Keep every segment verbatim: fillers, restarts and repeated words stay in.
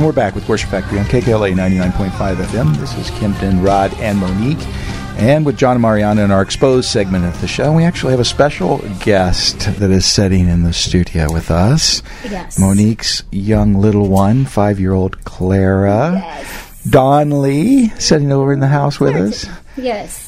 we're back with Worship Factory on K K L A ninety-nine point five F M. This is Kimpton, Rod, and Monique. And with John and Mariana in our Exposed segment of the show, we actually have a special guest that is sitting in the studio with us. Yes. Monique's young little one, five-year-old Clara. Yes. Don Lee, sitting over in the house with us. Yes.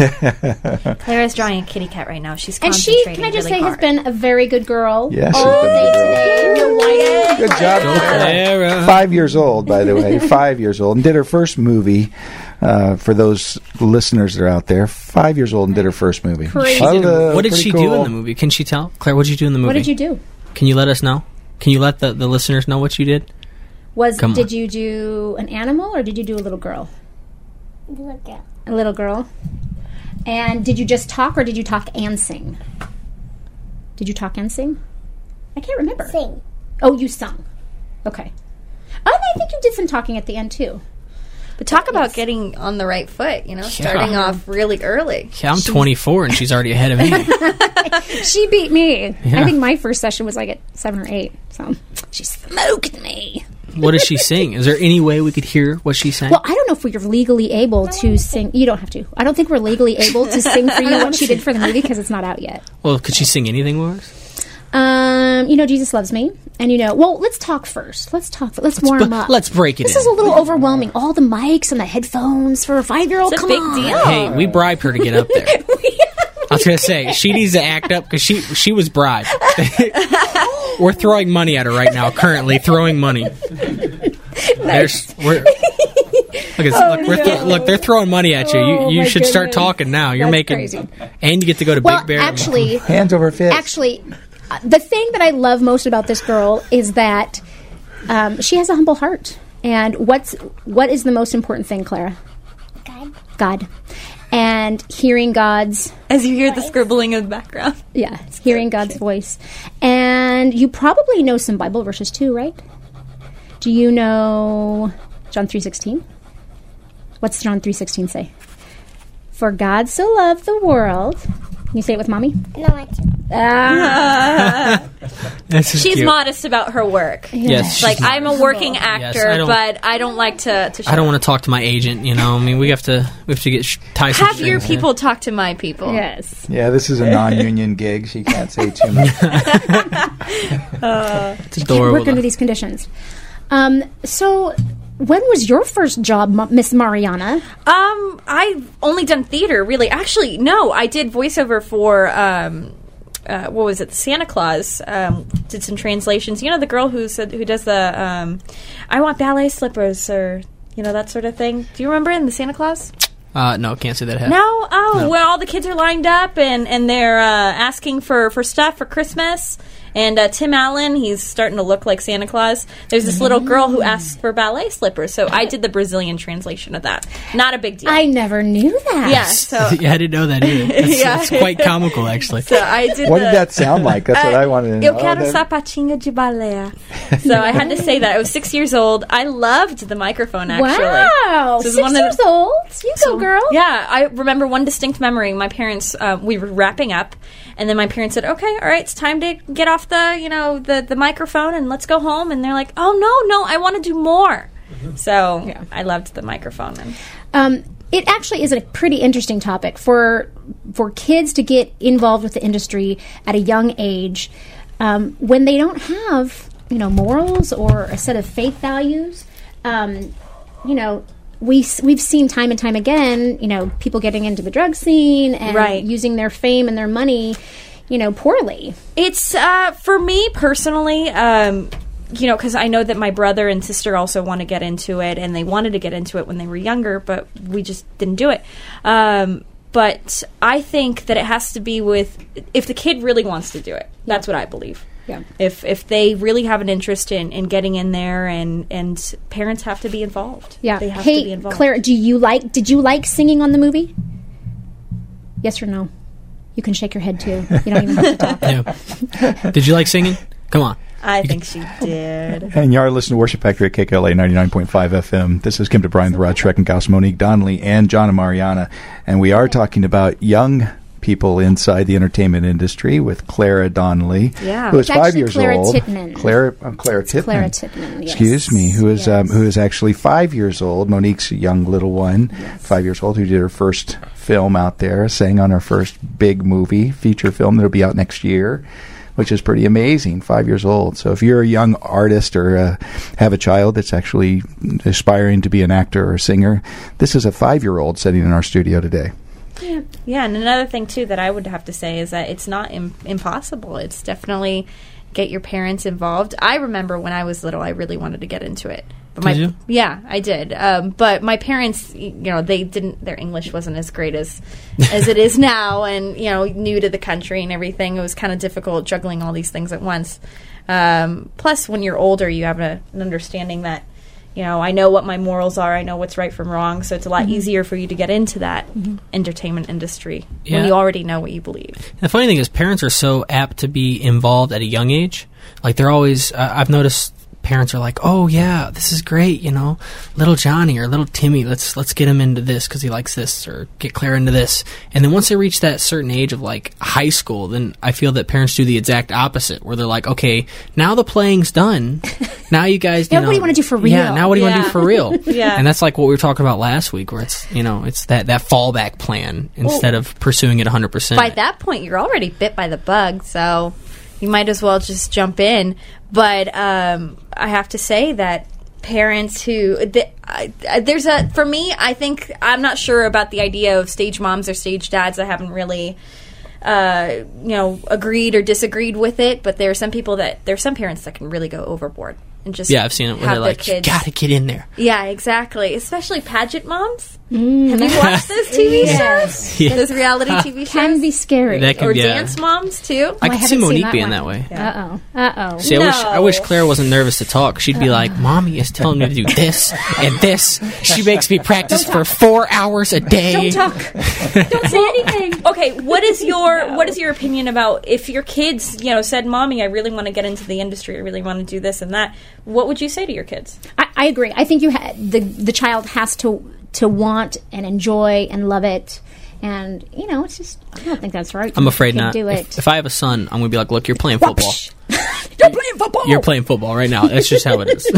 Clara's drawing a kitty cat right now. She's And she, concentrating can I just really say, hard. has been a very good girl. Yes, she's all been a day good girl. today. You're white. Good job, Clara. Five years old, by the way. Five years old. And did her first movie. Uh, for those listeners that are out there, five years old and did her first movie. Crazy. Hello, what did pretty she cool. do in the movie? Can she tell? Claire, what did you do in the movie? What did you do? Can you let us know? Can you let the, the listeners know what you did? Was Come Did on. you do an animal or did you do a little girl? Little girl. A little girl. And did you just talk or did you talk and sing? Did you talk and sing? I can't remember. Sing. Oh, you sung. Okay. Oh, and I think you did some talking at the end, too. But talk about Yes. getting on the right foot, you know, starting off really early. Yeah, I'm twenty-four and she's already ahead of me. She beat me. Yeah. I think my first session was like at seven or eight. So she smoked me. What does she sing? Is there any way we could hear what she sang? Well, I don't know if we're legally able to sing. You don't have to. I don't think we're legally able to sing for you what she did for the movie because it's not out yet. Well, could she sing anything for us? Um, you know, Jesus Loves Me. And you know, well, let's talk first. Let's talk. Let's, warm bu- up. let's break it This in. is a little overwhelming. All the mics and the headphones for a five-year-old. It's a Come big on. deal. Hey, we bribed her to get up there. I was going to say, she needs to act up because she, she was bribed. We're throwing money at her right now, currently throwing money. There's, we're, look, it's, look, we're th- look, they're throwing money at you. You, Oh, you my should start goodness. talking now. You're That's making, crazy. and you get to go to Well, Big Bear. actually, Hands over fist. actually, uh, the thing that I love most about this girl is that um, she has a humble heart. And what's what is the most important thing, Clara? God. God. And hearing God's As you hear the scribbling in the background. yeah, hearing God's voice. And you probably know some Bible verses too, right? Do you know John three sixteen? What's John three sixteen say? For God so loved the world. Can you say it with mommy? No, I can't. Ah. This is She's cute. modest about her work. Yes, she's Like, I'm a working actor, I don't- but I don't like to, to show I don't want to talk to my agent. You know, I mean, we have to we have to get sh- tie some Have your strings here. people talk to my people. Yes. Yeah, this is a non-union gig. She can't say too much. It's adorable. Work under these conditions. Um, so, when was your first job, Ma- Miss Mariana? Um, I've only done theater, really. Actually, no, I did voiceover for, um, uh, what was it, Santa Claus. Um, did some translations. You know, the girl who said, who does the, um, I want ballet slippers, or, you know, that sort of thing. Do you remember in the Santa Claus? Uh, no, can't say that. Half. No? Oh, No. well, all the kids are lined up, and, and they're uh, asking for, for stuff for Christmas. And uh, Tim Allen, he's starting to look like Santa Claus. There's this little girl who asks for ballet slippers. So I did the Brazilian translation of that. Not a big deal. I never knew that. yeah, so, Yeah, I didn't know that either. That's, Yeah. that's quite comical, actually. so I did What the, did that sound like? That's what I wanted to know. Eu quero Oh, that- sapatinho de balé. So I had to say that. I was six years old. I loved the microphone, actually. Wow. So it's Six one of years the- old. You go, girl. Yeah, I remember one distinct memory. My parents, uh, we were wrapping up, and then my parents said, "Okay, all right, it's time to get off the, you know, the, the microphone and let's go home." And they're like, "Oh no, no, I want to do more." So Yeah. I loved the microphone. And Um, it actually is a pretty interesting topic for for kids to get involved with the industry at a young age um, when they don't have, you know, morals or a set of faith values. Um, you know, we s- we've seen time and time again, you know, people getting into the drug scene and Right. using their fame and their money, you know, poorly. It's uh, for me personally. Um, you know, because I know that my brother and sister also want to get into it, and they wanted to get into it when they were younger, but we just didn't do it. Um, but I think that it has to be with if the kid really wants to do it. That's what I believe. Yeah. If if they really have an interest in, in getting in there, and, and parents have to be involved. Yeah. They have hey, to be involved. Claire, do you like? Did you like singing on the movie? Yes or no? You can shake your head too. You don't even have to talk. Yeah. Did you like singing? Come on. I think she did. And you are listening to Worship Factory at K K L A ninety-nine point five F M. This is Kim DeBryan, the Rod Schreckenkaus, Monique Donnelly, and John and Mariana. And we are talking about young people inside the entertainment industry with Clara Donnelly, Yeah. who is It's five actually years Clara old. Tittman. Clara, uh, Clara Tittman. Clara Tittman, yes. Excuse me, who is um, Yes. who is actually five years old. Monique's young little one, five years old, who did her first film out there, sang on her first big movie, feature film that'll be out next year, which is pretty amazing, five years old. So if you're a young artist or uh, have a child that's actually aspiring to be an actor or a singer, this is a five-year-old sitting in our studio today. Yeah. yeah, and another thing, too, that I would have to say is that it's not Im- impossible. It's definitely get your parents involved. I remember when I was little, I really wanted to get into it. But my, Did you? Yeah, I did. Um, but my parents, you know, they didn't, their English wasn't as great as as it is now, and, you know, new to the country and everything. It was kind of difficult juggling all these things at once. Um, plus, when you're older, you have a, an understanding that, you know, I know what my morals are, I know what's right from wrong, so it's a lot Mm-hmm. easier for you to get into that entertainment industry Yeah. when you already know what you believe. The funny thing is, parents are so apt to be involved at a young age. Like, they're always, uh, I've noticed parents are like, oh, yeah, this is great, you know, little Johnny or little Timmy, let's let's get him into this because he likes this, or get Claire into this. And then once they reach that certain age of, like, high school, then I feel that parents do the exact opposite, where they're like, okay, now the playing's done. Now you guys, you Now know, what do you wanna do for Yeah, real? now what do you want to Yeah. do for real? Yeah. And that's like what we were talking about last week, where it's, you know, it's that, that fallback plan instead of pursuing it one hundred percent. By that point, you're already bit by the bug, so you might as well just jump in. But um, I have to say that parents who th- I, I, there's a for me, I think I'm not sure about the idea of stage moms or stage dads. I haven't really uh, you know agreed or disagreed with it, but there are some people that there are some parents that can really go overboard and just Yeah, I've seen it where have they're their like, you kids. gotta get in there. Yeah, exactly. Especially pageant moms. Have you watched those T V Yes. shows? Yeah. Those reality T V shows? Can be scary. That can- or yeah. dance moms too. I I could see haven't seen Monique that being one. that way. Uh oh. Uh oh. See, I wish I No. wish Claire wasn't nervous to talk. She'd be like, "Mommy is telling me to do this and this. She makes me practice for four hours a day." Don't talk. Don't say anything. Okay, what is your what is your opinion about if your kids, you know, said, "Mommy, I really want to get into the industry. I really want to do this and that." What would you say to your kids? I, I agree. I think you ha- the the child has to to want and enjoy and love it, and you know, it's just I don't think that's right. I'm afraid You not. do If, it. if I have a son, I'm gonna be like, "Look, you're playing football. You're playing football. You're playing football right now. That's just how it is."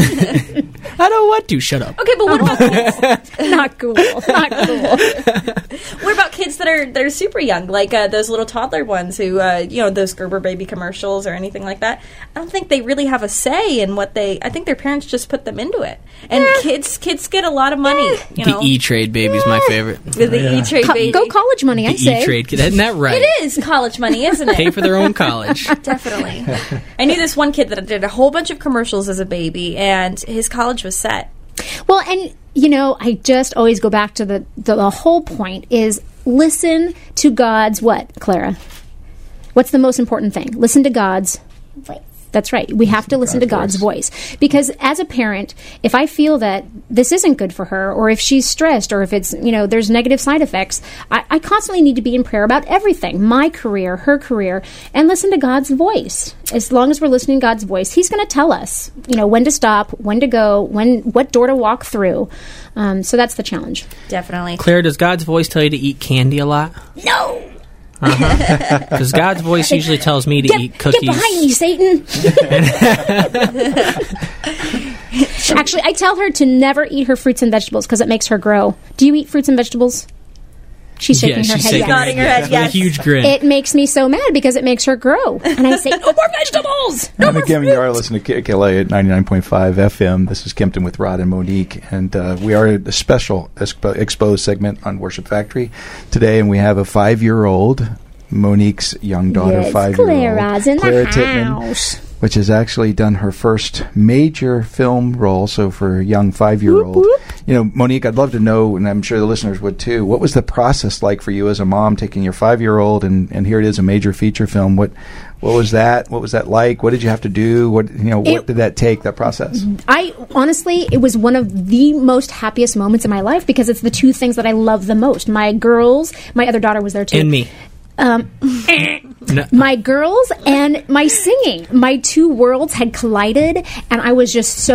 I don't want to. Shut up. Okay, but what about kids? Not cool. Not cool. What about kids that are that are super young, like uh, those little toddler ones who, uh, you know, those Gerber baby commercials or anything like that? I don't think they really have a say in what they. I think their parents just put them into it, and kids kids get a lot of money. You The know, E Trade baby's my favorite. the, the E Trade Co- baby. go college money. I The say. E Trade, isn't that right? It is college money, isn't it? Pay for their own college. Definitely. I knew this one kid that did a whole bunch of commercials as a baby, and his college was set. Well, and you know, I just always go back to the, the the whole point is listen to God's what, Clara? What's the most important thing? Listen to God's. Voice. That's right. We have to listen to God's voice. Because as a parent, if I feel that this isn't good for her, or if she's stressed, or if it's, you know, there's negative side effects, I, I constantly need to be in prayer about everything. My career, her career, and listen to God's voice. As long as we're listening to God's voice, He's going to tell us, you know, when to stop, when to go, when what door to walk through. Um, so that's the challenge. Definitely. Claire, does God's voice tell you to eat candy a lot? No! Because God's voice usually tells me to Get, eat cookies. get behind me, Satan! Actually, I tell her to never eat her fruits and vegetables because it makes her grow. Do you eat fruits and vegetables? She's shaking Yeah, her she's head. shaking yes. Nodding her head, with yes. a huge grin. It makes me so mad because it makes her grow. And I say, no more vegetables! No And more again, fruits! you are listening to K K L A at ninety-nine point five F M. This is Kempton with Rod and Monique, and uh, we are at a special expo- exposed segment on Worship Factory today, and we have a five-year-old, Monique's young daughter, Yes, five-year-old, Clara's in Clara the Tittman, house. which has actually done her first major film role. So for a young five-year-old, Whoop, whoop. you know, Monique, I'd love to know, and I'm sure the listeners would too. What was the process like for you as a mom, taking your five-year-old and, and here it is, a major feature film? What what was that? What was that like? What did you have to do? What you know? What It- did that take? That process? I honestly, it was one of the most happiest moments in my life because it's the two things that I love the most. My girls, my other daughter was there too. and me. Um, No. my girls and my singing. My two worlds had collided, and I was just so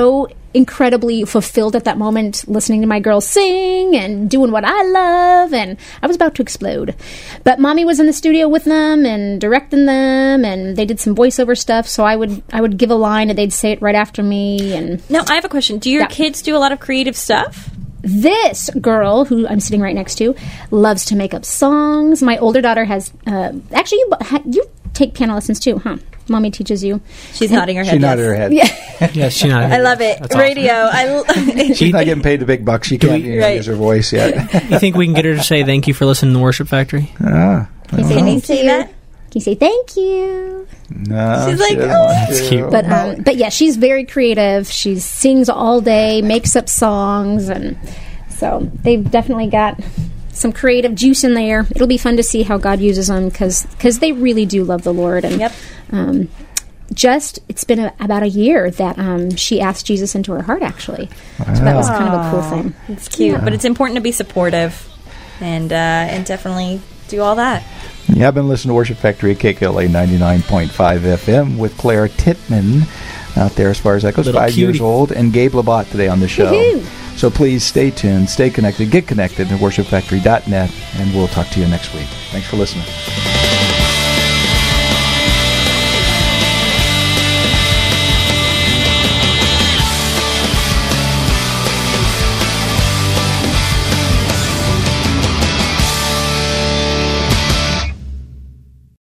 incredibly fulfilled at that moment, listening to my girls sing and doing what I love, and I was about to explode. But Mommy was in the studio with them and directing them, and they did some voiceover stuff, so I would I would give a line and they'd say it right after me. And Now, I have a question. Do your Yeah. kids do a lot of creative stuff? this girl, who I'm sitting right next to, loves to make up songs. My older daughter has, uh, actually, you, ha- you take piano lessons too, huh? Mommy teaches you. She's nodding her head. She nodded yes. her head. Yeah. Yes, she not. I love it. That's awesome. Radio. I l- She's not getting paid the big bucks. She can't we- you know, right. use her voice yet. You think we can get her to say thank you for listening to Worship Factory? ah, Can you say Can you thank say you? that? Can you say thank you? no, She's she like, doesn't "Oh, want that's to." cute. But um, but yeah, she's very creative. She sings all day, makes up songs, and so they've definitely got some creative juice in there. It'll be fun to see how God uses them because they really do love the Lord. And Yep. um, just it's been a, about a year that um, she asked Jesus into her heart. Actually, so that was kind of a cool thing. It's cute, but it's important to be supportive and uh, and definitely do all that. Yeah, I've been listening to Worship Factory at K K L A ninety-nine point five F M with Claire Tittman out there as far as that goes, Little five cutie. years old, and Gabe Labatt today on the show. Woohoo. So please stay tuned, stay connected, get connected to worship factory dot net, and we'll talk to you next week. Thanks for listening.